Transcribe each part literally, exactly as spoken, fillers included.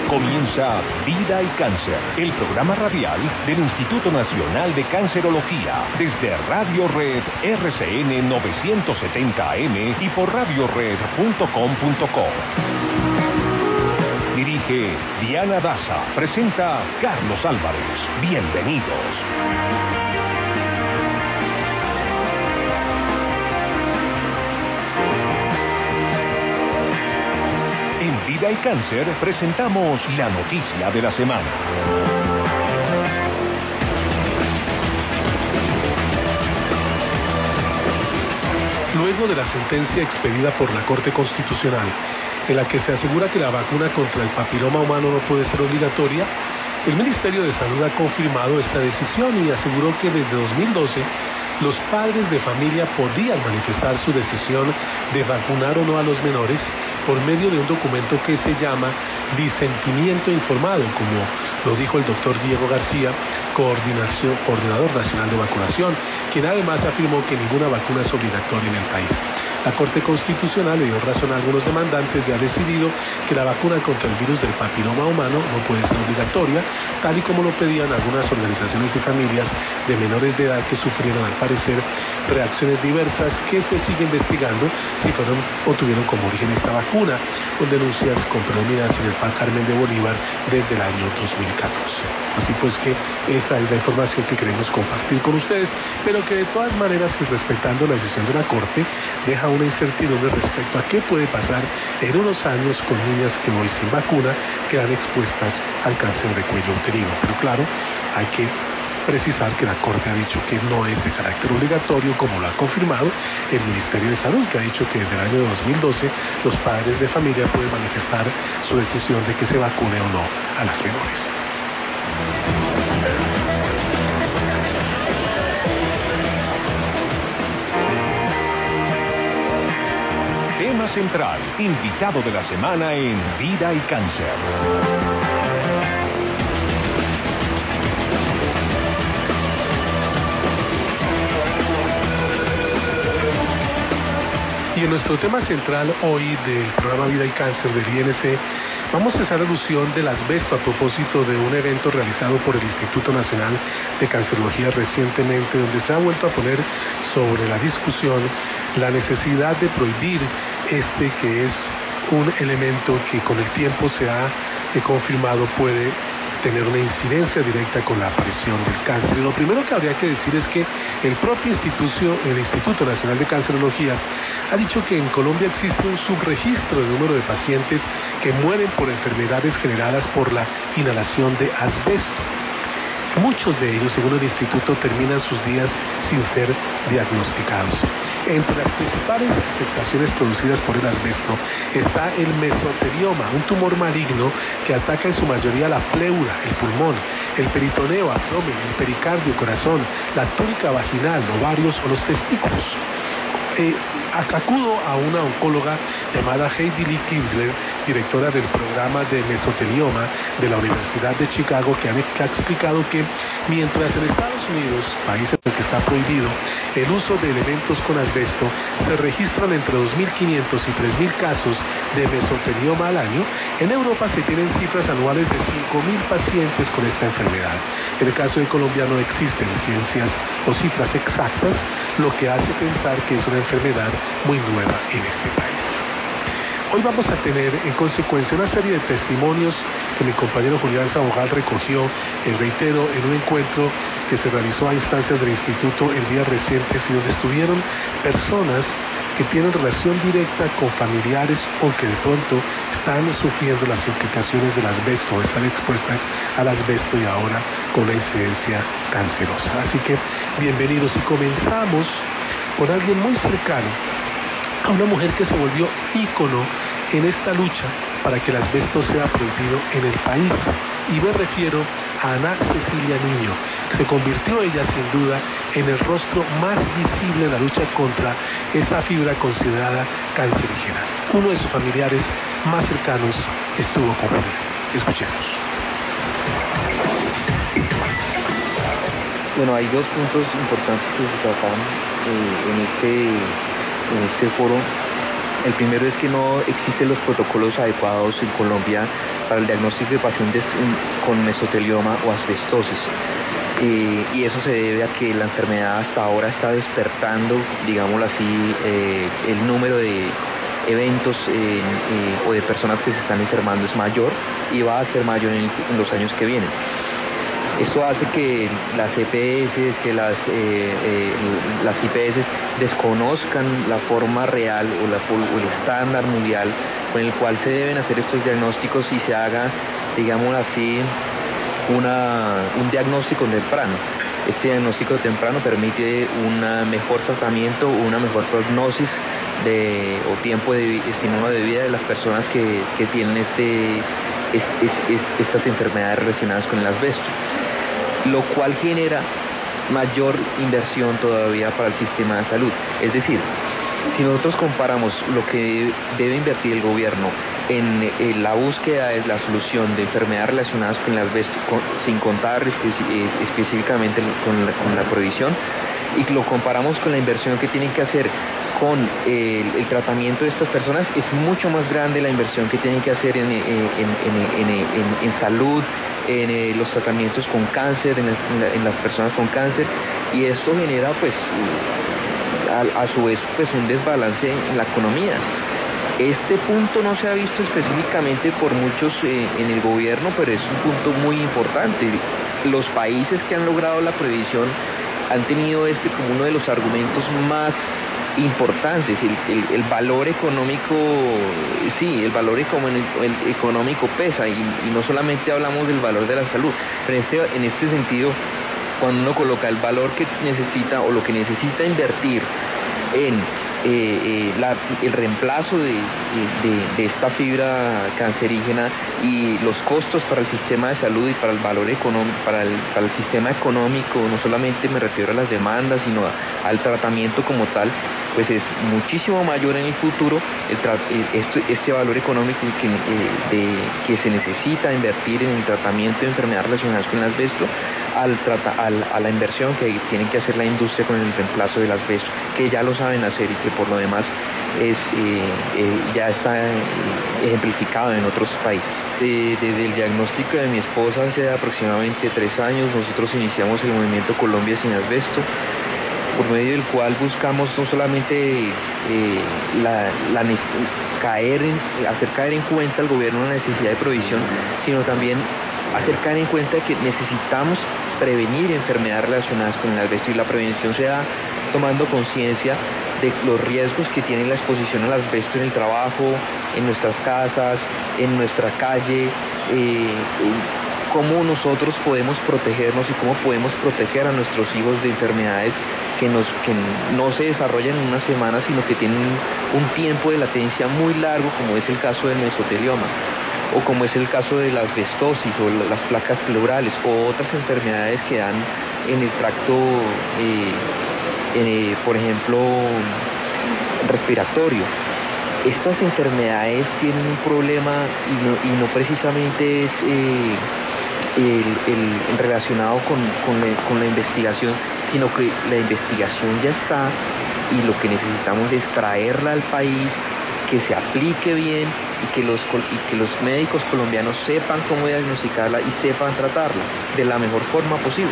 Comienza Vida y Cáncer, el programa radial del Instituto Nacional de Cancerología, desde Radio Red R C N novecientos setenta A M y por radio red punto com punto co. Dirige Diana Daza, presenta Carlos Álvarez. Bienvenidos. En Vida y Cáncer presentamos la noticia de la semana. Luego de la sentencia expedida por la Corte Constitucional, en la que se asegura que la vacuna contra el papiloma humano no puede ser obligatoria, el Ministerio de Salud ha confirmado esta decisión y aseguró que desde dos mil doce los padres de familia podían manifestar su decisión de vacunar o no a los menores por medio de un documento que se llama disentimiento informado, como lo dijo el doctor Diego García, coordinación, coordinador nacional de vacunación, quien además afirmó que ninguna vacuna es obligatoria en el país. La Corte Constitucional le dio razón a algunos demandantes y ha decidido que la vacuna contra el virus del papiloma humano no puede ser obligatoria, tal y como lo pedían algunas organizaciones y familias de menores de edad que sufrieron al parecer reacciones diversas que se sigue investigando si fueron o tuvieron como origen esta vacuna, con denuncias con predominancia en el P A Carmen de Bolívar desde el año dos mil catorce. Así pues que esa es la información que queremos compartir con ustedes, pero que de todas maneras, pues respetando la decisión de la Corte, deja una incertidumbre respecto a qué puede pasar en unos años con niñas que hoy sin vacuna quedan expuestas al cáncer de cuello uterino. Pero claro, hay que precisar que la Corte ha dicho que no es de carácter obligatorio, como lo ha confirmado el Ministerio de Salud, que ha dicho que desde el año dos mil doce los padres de familia pueden manifestar su decisión de que se vacune o no a las menores. Tema central, invitado de la semana en Vida y Cáncer. Y en nuestro tema central hoy del programa Vida y Cáncer del I N C, vamos a hacer alusión del asbesto a propósito de un evento realizado por el Instituto Nacional de Cancerología recientemente, donde se ha vuelto a poner sobre la discusión la necesidad de prohibir este que es un elemento que con el tiempo se ha eh, confirmado puede tener una incidencia directa con la aparición del cáncer. Y lo primero que habría que decir es que el propio instituto, el Instituto Nacional de Cancerología ha dicho que en Colombia existe un subregistro de número de pacientes que mueren por enfermedades generadas por la inhalación de asbesto. Muchos de ellos, según el instituto, terminan sus días sin ser diagnosticados. Entre las principales afectaciones producidas por el asbesto está el mesotelioma, un tumor maligno que ataca en su mayoría la pleura, el pulmón, el peritoneo, abdomen, el pericardio, corazón, la túnica vaginal, ovarios o los testículos. Eh, acudo a una oncóloga llamada Heidi Lee Kindler, directora del programa de mesotelioma de la Universidad de Chicago, que, han, que ha explicado que mientras en Estados Unidos, país en el que está prohibido el uso de elementos con asbesto, se registran entre dos mil quinientos y tres mil casos de mesotelioma al año, en Europa se tienen cifras anuales de cinco mil pacientes con esta enfermedad. En el caso de Colombia no existen ciencias o cifras exactas, lo que hace pensar que es una enfermedad muy nueva en este país. Hoy vamos a tener en consecuencia una serie de testimonios que mi compañero Julián Sabogal recogió, eh, reitero, en un encuentro que se realizó a instancias del instituto en días recientes y donde estuvieron personas que tienen relación directa con familiares o que de pronto están sufriendo las implicaciones del asbesto, están expuestas al asbesto y ahora con una incidencia cancerosa. Así que bienvenidos y comenzamos con alguien muy cercano a una mujer que se volvió ícono en esta lucha para que el asbesto sea prohibido en el país. Y me refiero a Ana Cecilia Niño, que se convirtió ella sin duda en el rostro más visible en la lucha contra esta fibra considerada cancerígena. Uno de sus familiares más cercanos estuvo con ella. Escuchemos. Bueno, hay dos puntos importantes que se tratan eh, en este en este foro. El primero es que no existen los protocolos adecuados en Colombia para el diagnóstico de pacientes con mesotelioma o asbestosis. Eh, y eso se debe a que la enfermedad hasta ahora está despertando, digámoslo así, eh, el número de eventos eh, eh, o de personas que se están enfermando es mayor y va a ser mayor en, en los años que vienen. Esto hace que las E P S, que las, eh, eh, las I P S desconozcan la forma real o, la, o el estándar mundial con el cual se deben hacer estos diagnósticos y se haga, digámoslo así, Una, un diagnóstico temprano. Este diagnóstico temprano permite un mejor tratamiento, una mejor prognosis de, o tiempo de, estimado de vida de las personas que, que tienen este, es, es, es, estas enfermedades relacionadas con el asbesto, lo cual genera mayor inversión todavía para el sistema de salud. Es decir, si nosotros comparamos lo que debe invertir el gobierno en, en la búsqueda de la solución de enfermedades relacionadas con el asbesto, con, sin contar especi- específicamente con la, con la prohibición, y lo comparamos con la inversión que tienen que hacer con el, el tratamiento de estas personas, es mucho más grande la inversión que tienen que hacer en, en, en, en, en, en salud, en eh, los tratamientos con cáncer, en, la, en las personas con cáncer, y esto genera pues a, a su vez pues un desbalance en la economía. Este punto no se ha visto específicamente por muchos eh, en el gobierno, pero es un punto muy importante. Los países que han logrado la prohibición han tenido este como uno de los argumentos más importantes. El, el, el valor económico, sí, el valor económico, el económico pesa, y, y no solamente hablamos del valor de la salud, pero en este, en este sentido, cuando uno coloca el valor que necesita o lo que necesita invertir en eh, eh, la, el reemplazo de, de, de esta fibra cancerígena y los costos para el sistema de salud y para el valor económico, para el, para el sistema económico, no solamente me refiero a las demandas, sino a, al tratamiento como tal, pues es muchísimo mayor en el futuro el tra este, este valor económico que, eh, de, que se necesita invertir en el tratamiento de enfermedades relacionadas con el asbesto, al trata, al, a la inversión que tienen que hacer la industria con el reemplazo del asbesto, que ya lo saben hacer y que por lo demás es, eh, eh, ya está eh, ejemplificado en otros países. Eh, desde el diagnóstico de mi esposa hace aproximadamente tres años, nosotros iniciamos el movimiento Colombia Sin Asbesto, por medio del cual buscamos no solamente eh, la, la, caer en, hacer caer en cuenta al gobierno la necesidad de provisión, sino también hacer caer en cuenta que necesitamos prevenir enfermedades relacionadas con el asbesto, y la prevención se da tomando conciencia de los riesgos que tiene la exposición al asbesto en el trabajo, en nuestras casas, en nuestra calle, eh, cómo nosotros podemos protegernos y cómo podemos proteger a nuestros hijos de enfermedades que, nos, que no se desarrollan en una semana, sino que tienen un tiempo de latencia muy largo, como es el caso del mesotelioma, o como es el caso de la asbestosis o las placas pleurales, o otras enfermedades que dan en el tracto, eh, eh, por ejemplo, respiratorio. Estas enfermedades tienen un problema y no, y no precisamente es eh, el, el relacionado con, con, la, con la investigación, sino que la investigación ya está y lo que necesitamos es traerla al país, que se aplique bien y que los, y que los médicos colombianos sepan cómo diagnosticarla y sepan tratarla de la mejor forma posible.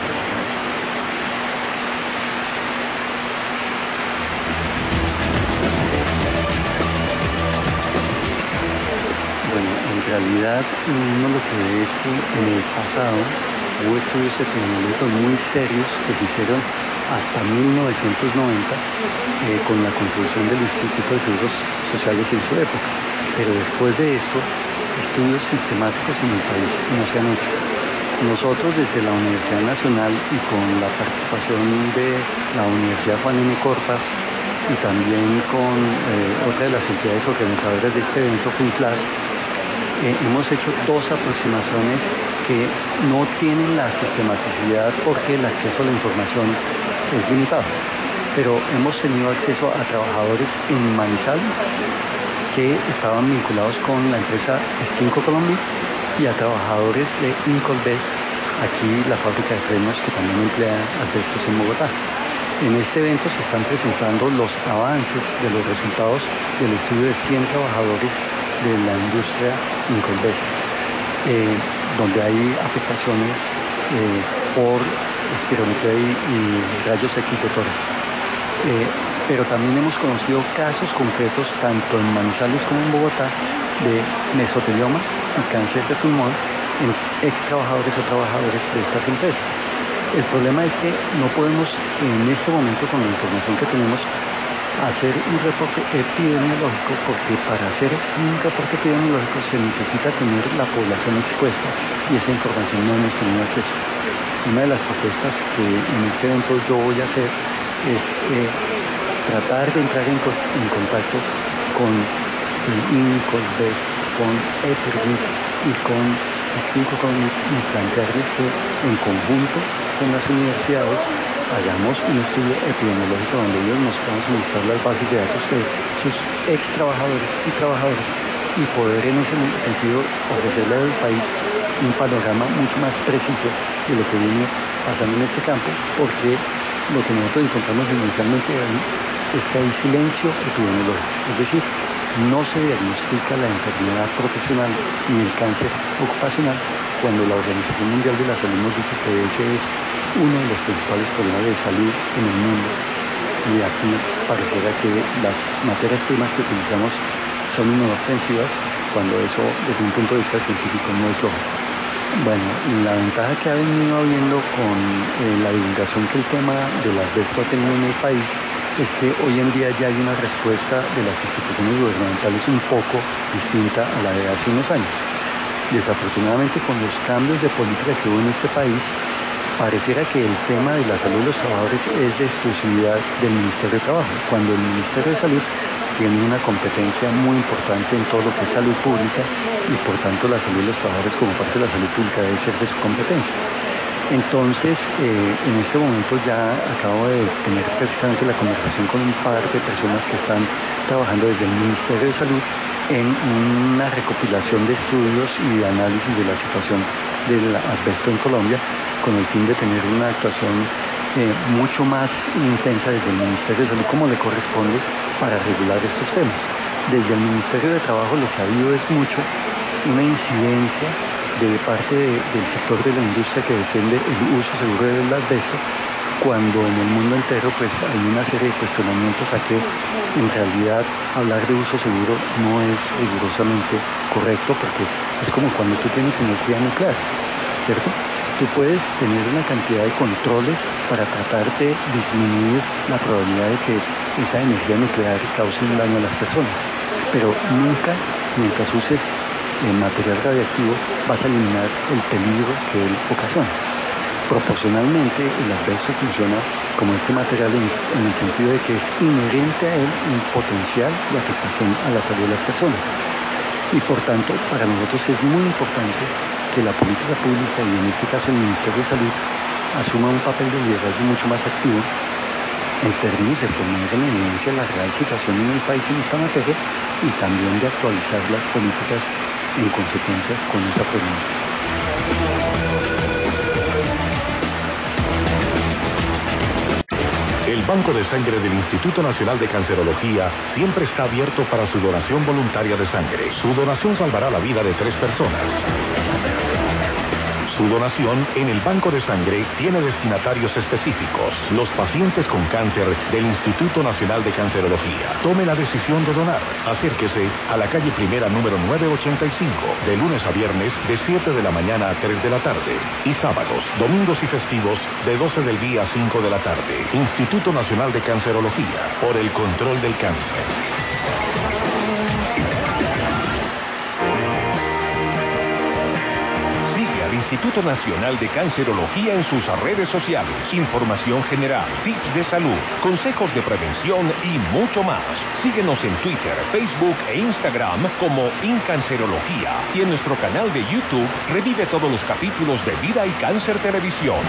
Bueno, en realidad uno lo que ve es que en el pasado hubo estudios epidemiológicos muy serios que se hicieron hasta mil novecientos noventa eh, con la contribución del Instituto de Seguros Sociales en su época, pero después de esto estudios sistemáticos en el país no se han hecho. Nosotros desde la Universidad Nacional y con la participación de la Universidad Juan N. Corpas y también con eh, otra de las entidades organizadoras de este evento, FUNCLAS, Eh, hemos hecho dos aproximaciones que no tienen la sistematicidad porque el acceso a la información es limitado, pero hemos tenido acceso a trabajadores en Manizales que estaban vinculados con la empresa Stinco Colombia y a trabajadores de Incolbest, aquí la fábrica de frenos que también emplea asbestos en Bogotá. En este evento se están presentando los avances de los resultados del estudio de cien trabajadores de la industria Incolvet, eh, donde hay afectaciones eh, por espirometría y, y rayos X de tórax. Eh, pero también hemos conocido casos concretos, tanto en Manizales como en Bogotá, de mesotelioma y cáncer de pulmón en ex trabajadores o trabajadores de estas empresas. El problema es que no podemos en este momento, con la información que tenemos, hacer un reporte epidemiológico, porque para hacer un reporte epidemiológico se necesita tener la población expuesta y esa información no hemos tenido acceso. Una de las propuestas que en este evento yo voy a hacer es eh, tratar de entrar en, co en contacto con el Incolvet, con EPRMIT y con Extinco-Cognic y plantearles que en conjunto con las universidades hagamos un estudio epidemiológico donde ellos nos puedan suministrar las bases de datos de sus ex trabajadores y trabajadoras y poder en ese sentido ofrecerle al país un panorama mucho más preciso de lo que viene pasando en este campo, porque lo que nosotros encontramos inicialmente ahí es que hay silencio epidemiológico, es decir, no se diagnostica la enfermedad profesional ni el cáncer ocupacional, cuando la Organización Mundial de la Salud nos dice que ese es uno de los principales problemas de salud en el mundo. Y aquí pareciera que las materias primas que utilizamos son inofensivas, cuando eso desde un punto de vista científico no es lógico. Bueno, la ventaja que ha venido habiendo con eh, la divulgación que el tema del asbesto ha tenido en el país es que hoy en día ya hay una respuesta de las instituciones gubernamentales un poco distinta a la de hace unos años. Desafortunadamente, con los cambios de política que hubo en este país, pareciera que el tema de la salud de los trabajadores es de exclusividad del Ministerio de Trabajo, cuando el Ministerio de Salud tiene una competencia muy importante en todo lo que es salud pública y por tanto la salud de los trabajadores como parte de la salud pública debe ser de su competencia. Entonces, eh, en este momento ya acabo de tener precisamente la conversación con un par de personas que están trabajando desde el Ministerio de Salud en una recopilación de estudios y de análisis de la situación del asbesto en Colombia, con el fin de tener una actuación eh, mucho más intensa desde el Ministerio de Salud como le corresponde para regular estos temas. Desde el Ministerio de Trabajo lo que ha habido es mucho una incidencia de parte de, del sector de la industria que defiende el uso seguro del asbesto, cuando en el mundo entero pues hay una serie de cuestionamientos a que en realidad hablar de uso seguro no es rigurosamente correcto, porque es como cuando tú tienes energía nuclear, ¿cierto? Tú puedes tener una cantidad de controles para tratar de disminuir la probabilidad de que esa energía nuclear cause un daño a las personas, pero nunca, mientras uses el material radiactivo, vas a eliminar el peligro que él ocasiona. Proporcionalmente, el asbesto funciona como este material en, en el sentido de que es inherente a él un potencial de afectación a la salud de las personas. Y por tanto, para nosotros es muy importante que la política pública, y en este caso el Ministerio de Salud, asuma un papel de liderazgo mucho más activo en términos de poner en evidencia la real situación en el país en esta materia y también de actualizar las políticas en consecuencia con esa problemática. El Banco de Sangre del Instituto Nacional de Cancerología siempre está abierto para su donación voluntaria de sangre. Su donación salvará la vida de tres personas. Su donación en el Banco de Sangre tiene destinatarios específicos, los pacientes con cáncer del Instituto Nacional de Cancerología. Tome la decisión de donar. Acérquese a la calle Primera número novecientos ochenta y cinco, de lunes a viernes de siete de la mañana a tres de la tarde. Y sábados, domingos y festivos de doce del día a cinco de la tarde. Instituto Nacional de Cancerología, por el control del cáncer. Instituto Nacional de Cancerología en sus redes sociales, información general, tips de salud, consejos de prevención y mucho más. Síguenos en Twitter, Facebook e Instagram como Incancerología y en nuestro canal de YouTube revive todos los capítulos de Vida y Cáncer Televisión.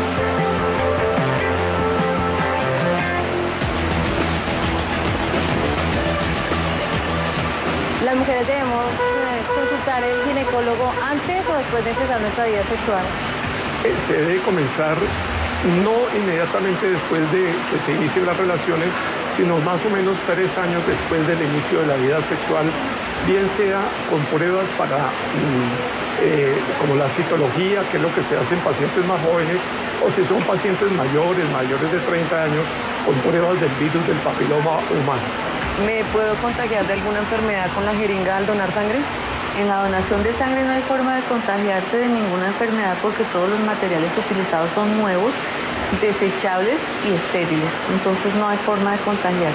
Las mujeres debemos eh, consultar al ginecólogo antes o después de empezar nuestra vida sexual. Se debe comenzar no inmediatamente después de que se inicien las relaciones, sino más o menos tres años después del inicio de la vida sexual, bien sea con pruebas para, eh, como la citología, que es lo que se hace en pacientes más jóvenes, o si son pacientes mayores, mayores de treinta años, con pruebas del virus del papiloma humano. ¿Me puedo contagiar de alguna enfermedad con la jeringa al donar sangre? En la donación de sangre no hay forma de contagiarse de ninguna enfermedad porque todos los materiales utilizados son nuevos, desechables y estériles. Entonces no hay forma de contagiarse.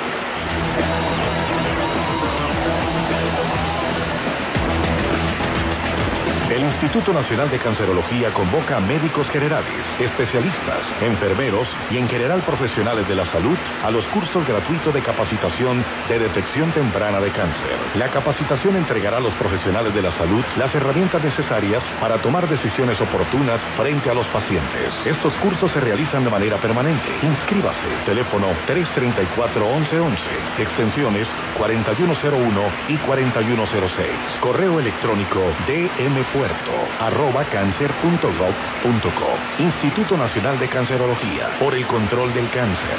El Instituto Nacional de Cancerología convoca a médicos generales, especialistas, enfermeros y en general profesionales de la salud a los cursos gratuitos de capacitación de detección temprana de cáncer. La capacitación entregará a los profesionales de la salud las herramientas necesarias para tomar decisiones oportunas frente a los pacientes. Estos cursos se realizan de manera permanente. Inscríbase. Teléfono tres treinta y cuatro, once once, extensiones cuarenta y uno cero uno y cuarenta y uno cero seis. Correo electrónico dmpuerto arroba cáncer punto gov punto co. Instituto Nacional de Cancerología, por el control del cáncer.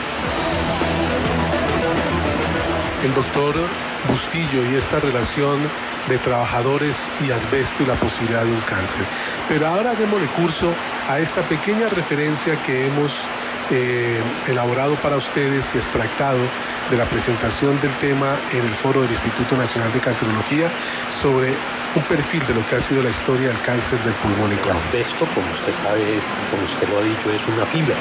El doctor Bustillo y esta relación de trabajadores y asbesto y la posibilidad de un cáncer. Pero ahora démosle curso a esta pequeña referencia que hemos eh, elaborado para ustedes y extractado de la presentación del tema en el foro del Instituto Nacional de Cancerología sobre un perfil de lo que ha sido la historia del cáncer del pulmón en Colombia. El asbesto, como usted sabe, como usted lo ha dicho, es una fibra.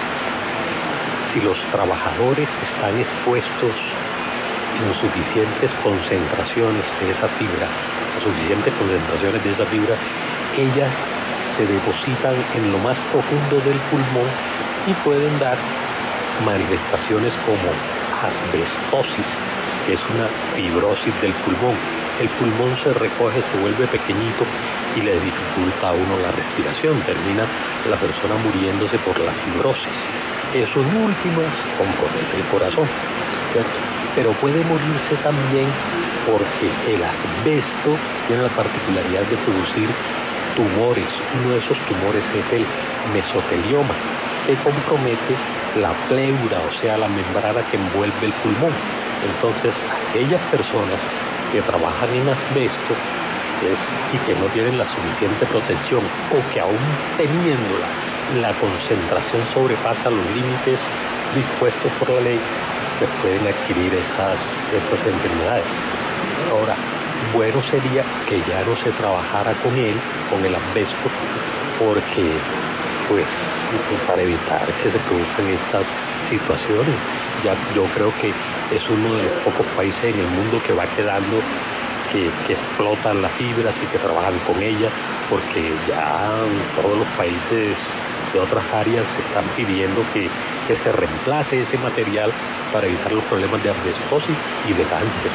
Si los trabajadores están expuestos en suficientes concentraciones de esa fibra, suficientes concentraciones de esa fibra, ellas se depositan en lo más profundo del pulmón y pueden dar manifestaciones como asbestosis, que es una fibrosis del pulmón. El pulmón se recoge, se vuelve pequeñito y le dificulta a uno la respiración. Termina la persona muriéndose por la fibrosis. Eso en últimas compromete el corazón, ¿cierto? Pero puede morirse también porque el asbesto tiene la particularidad de producir tumores. Uno de esos tumores es el mesotelioma, que compromete la pleura, o sea, la membrana que envuelve el pulmón. Entonces, aquellas personas que trabajan en asbesto es, y que no tienen la suficiente protección, o que aún teniéndola, la concentración sobrepasa los límites dispuestos por la ley, pues pueden adquirir estas, estas enfermedades. Ahora, bueno sería que ya no se trabajara con él, con el asbesto, porque, pues, para evitar que se produzcan estas situaciones. Ya, yo creo que es uno de los pocos países en el mundo que va quedando que, que explotan las fibras y que trabajan con ellas, porque ya todos los países de otras áreas están pidiendo que, que se reemplace ese material para evitar los problemas de asbestosis y de cáncer.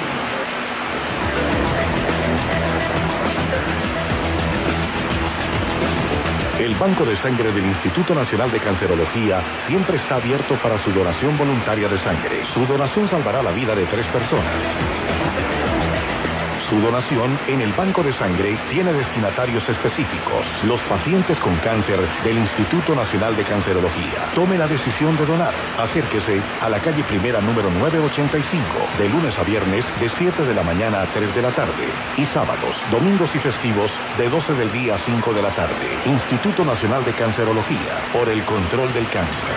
El Banco de Sangre del Instituto Nacional de Cancerología siempre está abierto para su donación voluntaria de sangre. Su donación salvará la vida de tres personas. Su donación en el Banco de Sangre tiene destinatarios específicos, los pacientes con cáncer del Instituto Nacional de Cancerología. Tome la decisión de donar. Acérquese a la calle Primera número novecientos ochenta y cinco, de lunes a viernes de siete de la mañana a tres de la tarde y sábados, domingos y festivos de doce del día a cinco de la tarde. Instituto Nacional de Cancerología, por el control del cáncer.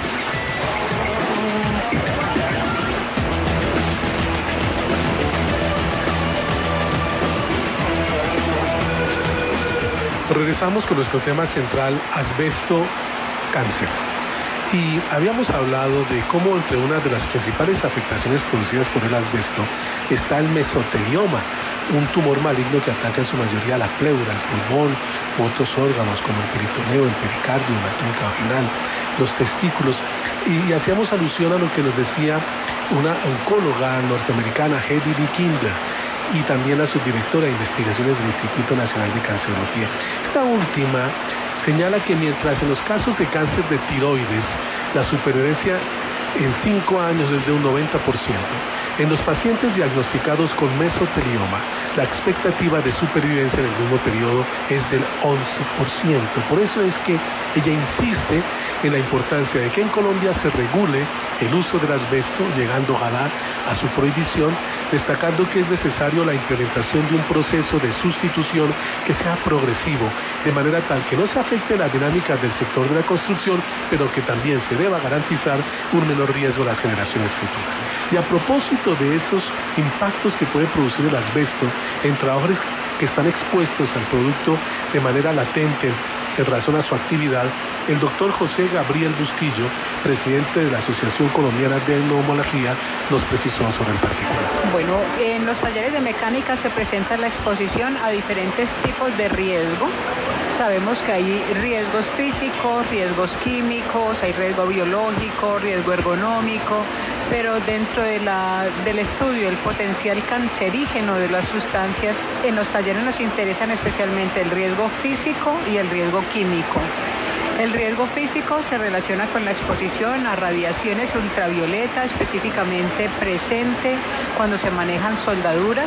Regresamos con nuestro tema central, asbesto, cáncer. Y habíamos hablado de cómo entre una de las principales afectaciones producidas por el asbesto está el mesotelioma, un tumor maligno que ataca en su mayoría la pleura, el pulmón, u otros órganos como el peritoneo, el pericardio, la túnica vaginal, los testículos. Y hacíamos alusión a lo que nos decía una oncóloga norteamericana, Heidi Lee Kinder, y también la subdirectora de investigaciones del Instituto Nacional de Cancerología. Esta última señala que mientras en los casos de cáncer de tiroides la supervivencia en cinco años es de un noventa por ciento, En los pacientes diagnosticados con mesotelioma, la expectativa de supervivencia en el mismo periodo es del once por ciento. Por eso es que ella insiste en la importancia de que en Colombia se regule el uso del asbesto, llegando ojalá a su prohibición, destacando que es necesario la implementación de un proceso de sustitución que sea progresivo, de manera tal que no se afecte las dinámicas del sector de la construcción, pero que también se deba garantizar un menor riesgo a las generaciones futuras. Y a propósito de esos impactos que puede producir el asbesto en trabajadores que están expuestos al producto de manera latente en razón a su actividad, el doctor José Gabriel Busquillo, presidente de la Asociación Colombiana de Neumología, nos precisó sobre el particular. Bueno, en los talleres de mecánica se presenta la exposición a diferentes tipos de riesgo. Sabemos que hay riesgos físicos, riesgos químicos, hay riesgo biológico, riesgo ergonómico, pero dentro de la, del estudio del potencial cancerígeno de las sustancias, en los talleres nos interesan especialmente el riesgo físico y el riesgo químico. El riesgo físico se relaciona con la exposición a radiaciones ultravioleta, específicamente presente cuando se manejan soldaduras,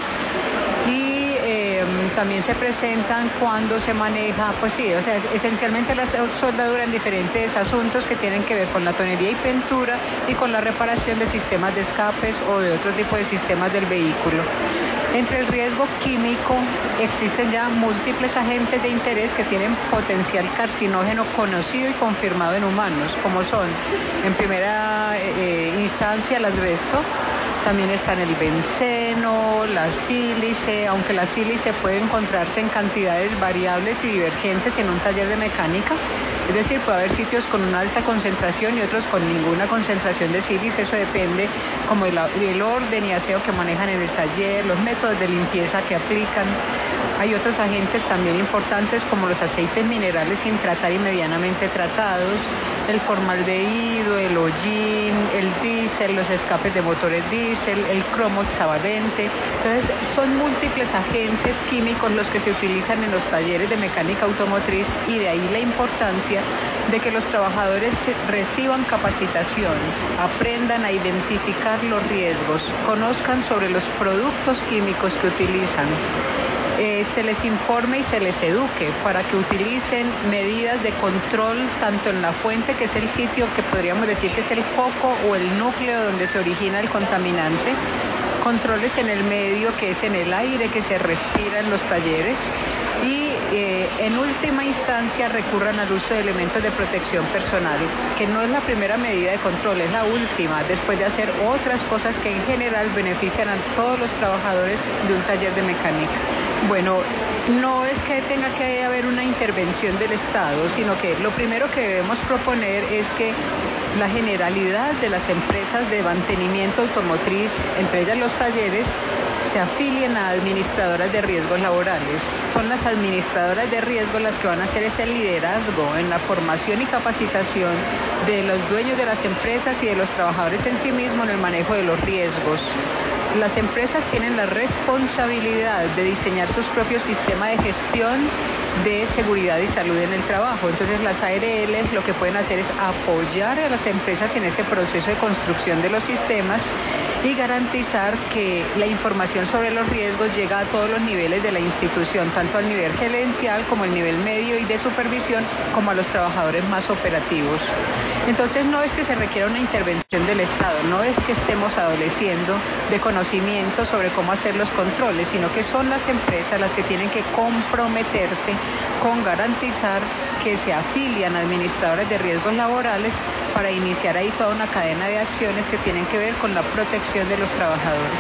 y eh, también se presentan cuando se maneja, pues sí, o sea, esencialmente la soldadura en diferentes asuntos que tienen que ver con la tonería y pintura y con la reparación de sistemas de escapes o de otro tipo de sistemas del vehículo. Entre el riesgo químico existen ya múltiples agentes de interés que tienen potencial carcinógeno conocido y confirmado en humanos, como son, en primera eh, instancia, el asbesto. También están el benceno, la sílice, aunque la sílice puede encontrarse en cantidades variables y divergentes en un taller de mecánica. Es decir, puede haber sitios con una alta concentración y otros con ninguna concentración de sílice. Eso depende como el, el orden y aseo que manejan en el taller, los métodos de limpieza que aplican. Hay otros agentes también importantes como los aceites minerales sin tratar y medianamente tratados, el formaldehído, el hollín, el diésel, los escapes de motores diésel, el cromo hexavalente. Entonces, son múltiples agentes químicos los que se utilizan en los talleres de mecánica automotriz, y de ahí la importancia de que los trabajadores reciban capacitación, aprendan a identificar los riesgos, conozcan sobre los productos químicos que utilizan. Eh, se les informe y se les eduque para que utilicen medidas de control tanto en la fuente, que es el sitio que podríamos decir que es el foco o el núcleo donde se origina el contaminante, controles en el medio, que es en el aire que se respira en los talleres, y eh, en última instancia recurran al uso de elementos de protección personal, que no es la primera medida de control, es la última, después de hacer otras cosas que en general benefician a todos los trabajadores de un taller de mecánica. Bueno, no es que tenga que haber una intervención del Estado, sino que lo primero que debemos proponer es que la generalidad de las empresas de mantenimiento automotriz, entre ellas los talleres, se afilien a administradoras de riesgos laborales. Son las administradoras de riesgos las que van a hacer ese liderazgo en la formación y capacitación de los dueños de las empresas y de los trabajadores en sí mismos en el manejo de los riesgos. Las empresas tienen la responsabilidad de diseñar sus propios sistemas de gestión de seguridad y salud en el trabajo. Entonces las A R Ls lo que pueden hacer es apoyar a las empresas en ese proceso de construcción de los sistemas y garantizar que la información sobre los riesgos llega a todos los niveles de la institución, tanto al nivel gerencial como al nivel medio y de supervisión, como a los trabajadores más operativos. Entonces no es que se requiera una intervención del Estado, no es que estemos adoleciendo de conocimiento sobre cómo hacer los controles, sino que son las empresas las que tienen que comprometerse con garantizar que se afilian a administradores de riesgos laborales para iniciar ahí toda una cadena de acciones que tienen que ver con la protección de los trabajadores.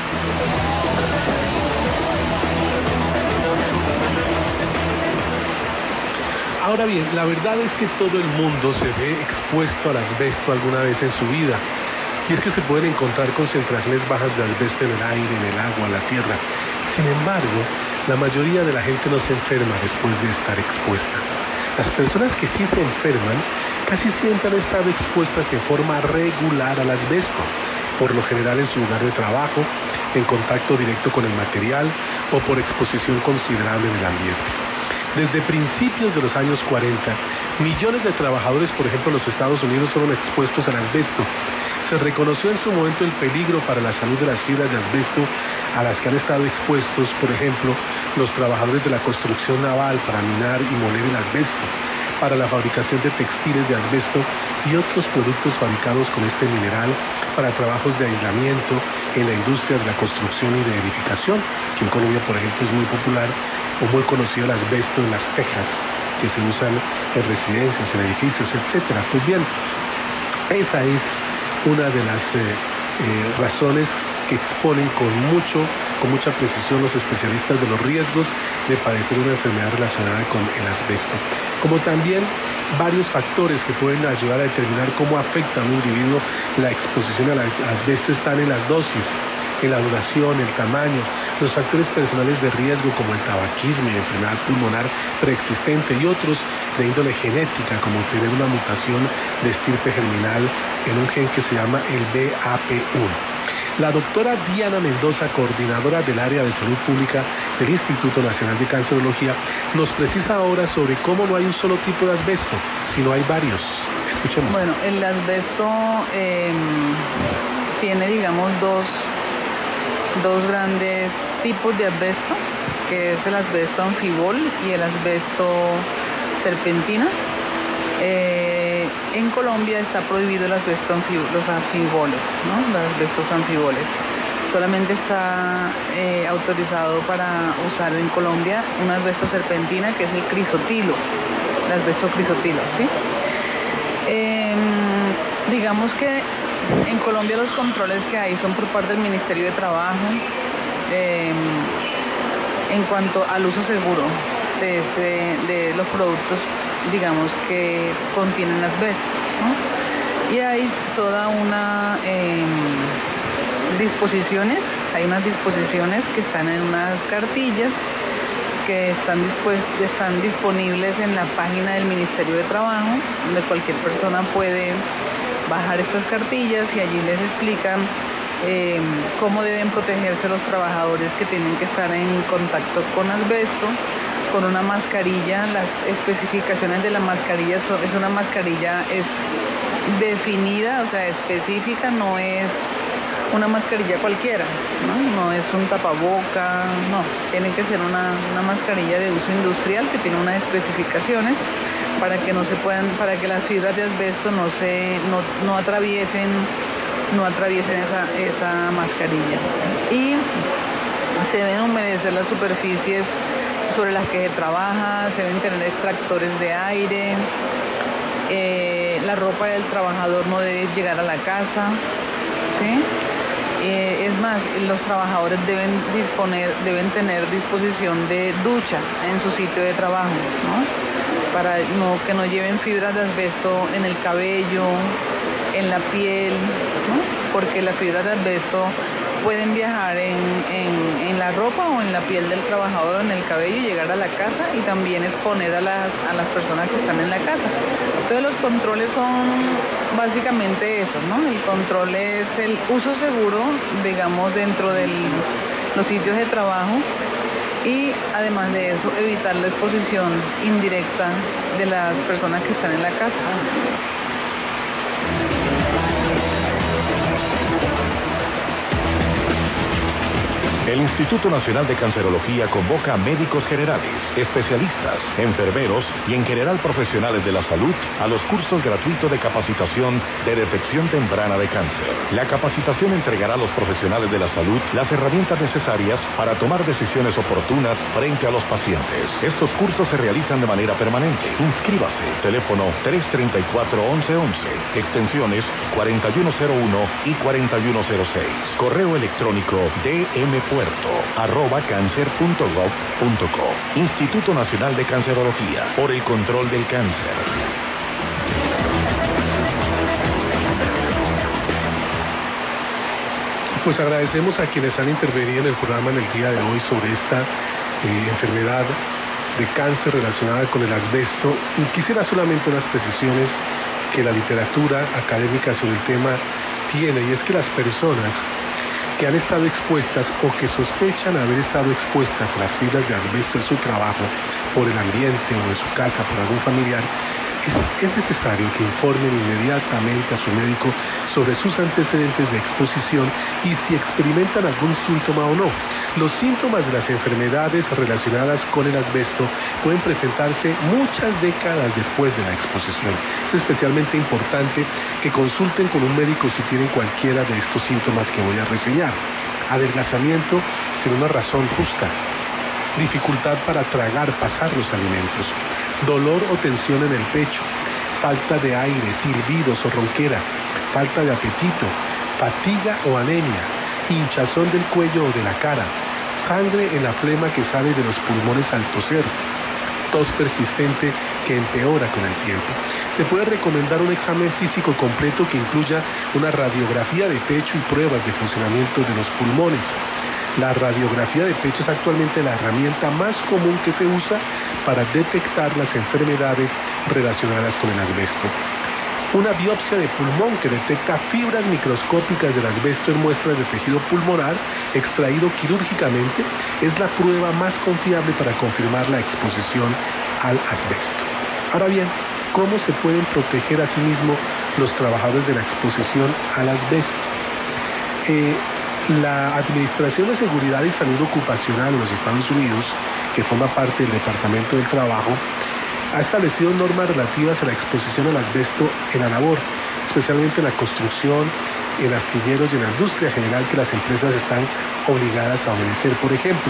Ahora bien, la verdad es que todo el mundo se ve expuesto al asbesto alguna vez en su vida. Y es que se pueden encontrar concentraciones bajas de asbesto en el aire, en el agua, en la tierra. Sin embargo, la mayoría de la gente no se enferma después de estar expuesta. Las personas que sí se enferman casi siempre han estado expuestas de forma regular al asbesto, por lo general en su lugar de trabajo, en contacto directo con el material o por exposición considerable en el ambiente. Desde principios de los años cuarenta, millones de trabajadores, por ejemplo en los Estados Unidos, fueron expuestos al asbesto. Se reconoció en su momento el peligro para la salud de las fibras de asbesto a las que han estado expuestos, por ejemplo, los trabajadores de la construcción naval para minar y moler el asbesto, para la fabricación de textiles de asbesto y otros productos fabricados con este mineral para trabajos de aislamiento en la industria de la construcción y de edificación, que en Colombia, por ejemplo, es muy popular o muy conocido el asbesto en las tejas, que se usan en residencias, en edificios, etcétera. Pues bien, esa es una de las eh, eh, razones que exponen con mucho, con mucha precisión los especialistas de los riesgos de padecer una enfermedad relacionada con el asbesto, como también varios factores que pueden ayudar a determinar cómo afecta a un individuo la exposición al asbesto están en las dosis, en la duración, el tamaño, los factores personales de riesgo como el tabaquismo y enfermedad pulmonar preexistente y otros de índole genética como tener una mutación de estirpe germinal en un gen que se llama el B A P uno. La doctora Diana Mendoza, coordinadora del área de salud pública del Instituto Nacional de Cancerología, nos precisa ahora sobre cómo no hay un solo tipo de asbesto, sino hay varios. Escuchemos. Bueno, el asbesto eh, tiene, digamos, dos, dos grandes tipos de asbesto, que es el asbesto anfibol y el asbesto serpentina. Eh, en Colombia está prohibido el asbesto anfib los anfiboles, ¿no? Los asbestos anfiboles. Solamente está eh, autorizado para usar en Colombia un asbesto serpentina, que es el crisotilo, el asbesto crisotilo, ¿sí? Eh, digamos que en Colombia los controles que hay son por parte del Ministerio de Trabajo eh, en cuanto al uso seguro de, este, de los productos, digamos, que contienen asbesto, ¿no? Y hay toda una eh, disposiciones, hay unas disposiciones que están en unas cartillas que están, están disponibles en la página del Ministerio de Trabajo, donde cualquier persona puede bajar estas cartillas y allí les explican eh, cómo deben protegerse los trabajadores que tienen que estar en contacto con asbesto, con una mascarilla. Las especificaciones de la mascarilla son, es una mascarilla es definida, o sea, específica, no es una mascarilla cualquiera, ¿no? No es un tapaboca, no, tiene que ser una, una mascarilla de uso industrial que tiene unas especificaciones para que no se puedan, para que las fibras de asbesto no se, no, no atraviesen, no atraviesen esa, esa mascarilla. Y se deben humedecer las superficies sobre las que se trabaja, se deben tener extractores de aire, eh, la ropa del trabajador no debe llegar a la casa, ¿sí? Eh, es más, los trabajadores deben disponer, deben tener disposición de ducha en su sitio de trabajo, ¿no? Para no, que no lleven fibras de asbesto en el cabello, en la piel, ¿no? Porque las fibras de asbesto pueden viajar en, en, en la ropa o en la piel del trabajador, en el cabello, y llegar a la casa y también exponer a las, a las personas que están en la casa. Entonces los controles son básicamente eso, ¿no? El control es el uso seguro, digamos, dentro de los sitios de trabajo y además de eso evitar la exposición indirecta de las personas que están en la casa. El Instituto Nacional de Cancerología convoca a médicos generales, especialistas, enfermeros y en general profesionales de la salud a los cursos gratuitos de capacitación de detección temprana de cáncer. La capacitación entregará a los profesionales de la salud las herramientas necesarias para tomar decisiones oportunas frente a los pacientes. Estos cursos se realizan de manera permanente. Inscríbase. Teléfono tres treinta y cuatro, once once, extensiones cuarenta y uno cero uno y cuarenta y uno cero seis. Correo electrónico dmpuerto arroba cáncer punto gov punto co. Instituto Nacional de Cancerología, por el control del cáncer. Pues agradecemos a quienes han intervenido en el programa en el día de hoy sobre esta eh, enfermedad de cáncer relacionada con el asbesto. Y quisiera solamente unas precisiones que la literatura académica sobre el tema tiene, y es que las personas que han estado expuestas o que sospechan haber estado expuestas a las fibras de asbesto en su trabajo, por el ambiente o en su casa, por algún familiar, es, es necesario que informen inmediatamente a su médico sobre sus antecedentes de exposición y si experimentan algún síntoma o no. Los síntomas de las enfermedades relacionadas con el asbesto pueden presentarse muchas décadas después de la exposición. Es especialmente importante que consulten con un médico si tienen cualquiera de estos síntomas que voy a reseñar. Adelgazamiento sin una razón justa. Dificultad para tragar, pasar los alimentos. Dolor o tensión en el pecho. Falta de aire, silbidos o ronquera. Falta de apetito. Fatiga o anemia. Hinchazón del cuello o de la cara. Sangre en la flema que sale de los pulmones al toser. Tos persistente que empeora con el tiempo. Se puede recomendar un examen físico completo que incluya una radiografía de pecho y pruebas de funcionamiento de los pulmones. La radiografía de pecho es actualmente la herramienta más común que se usa para detectar las enfermedades relacionadas con el asbesto. Una biopsia de pulmón que detecta fibras microscópicas del asbesto en muestras de tejido pulmonar extraído quirúrgicamente es la prueba más confiable para confirmar la exposición al asbesto. Ahora bien, ¿cómo se pueden proteger a sí mismos los trabajadores de la exposición al asbesto? Eh, la Administración de Seguridad y Salud Ocupacional en los Estados Unidos, que forma parte del Departamento del Trabajo, ha establecido normas relativas a la exposición al asbesto en la labor, especialmente en la construcción, en astilleros y en la industria general que las empresas están obligadas a obedecer. Por ejemplo,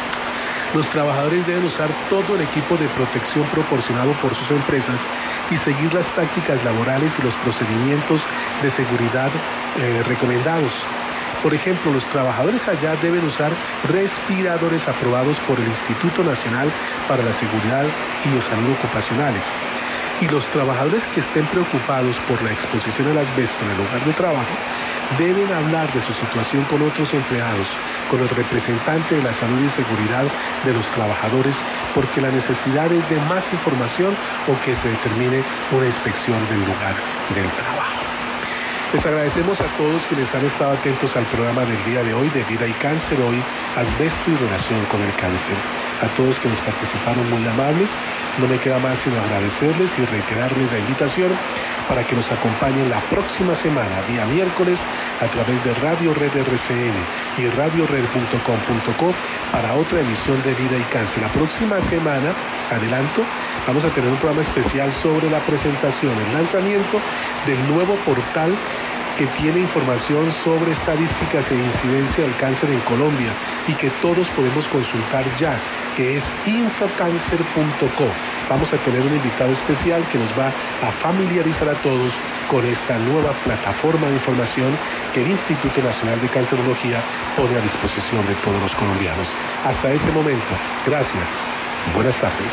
los trabajadores deben usar todo el equipo de protección proporcionado por sus empresas y seguir las tácticas laborales y los procedimientos de seguridad eh, recomendados. Por ejemplo, los trabajadores allá deben usar respiradores aprobados por el Instituto Nacional para la Seguridad y la Salud Ocupacionales. Y los trabajadores que estén preocupados por la exposición al asbesto en el lugar de trabajo deben hablar de su situación con otros empleados, con el representante de la salud y seguridad de los trabajadores, porque la necesidad es de más información o que se determine una inspección del lugar del trabajo. Les agradecemos a todos quienes han estado atentos al programa del día de hoy de Vida y Cáncer, hoy asbesto y relación con el cáncer. A todos quienes participaron muy amables, no me queda más sino agradecerles y reiterarles la invitación para que nos acompañen la próxima semana, día miércoles, a través de Radio Red R C N y radio red punto com punto co para otra emisión de Vida y Cáncer. La próxima semana, adelanto, vamos a tener un programa especial sobre la presentación, el lanzamiento del nuevo portal que tiene información sobre estadísticas e incidencia del cáncer en Colombia y que todos podemos consultar ya, que es infocáncer punto co. Vamos a tener un invitado especial que nos va a familiarizar a todos con esta nueva plataforma de información que el Instituto Nacional de Cancerología pone a disposición de todos los colombianos. Hasta ese momento, gracias y buenas tardes.